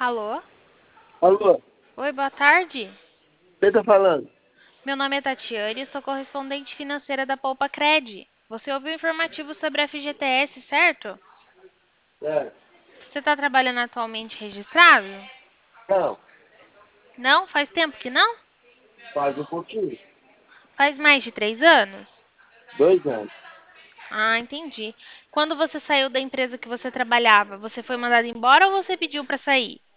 Alô? Alô, Oi, boa tarde. quem tá falando? Meu nome é Tatiane e sou correspondente financeira da Poupa Cred. Você ouviu o informativo sobre a FGTS, certo? É, Você está trabalhando atualmente registrado? não, Não? Faz tempo que não? faz um pouquinho. Faz mais de 3 anos? 2 anos. Ah, entendi. Quando você saiu da empresa que você trabalhava, você foi mandado embora ou você pediu para sair?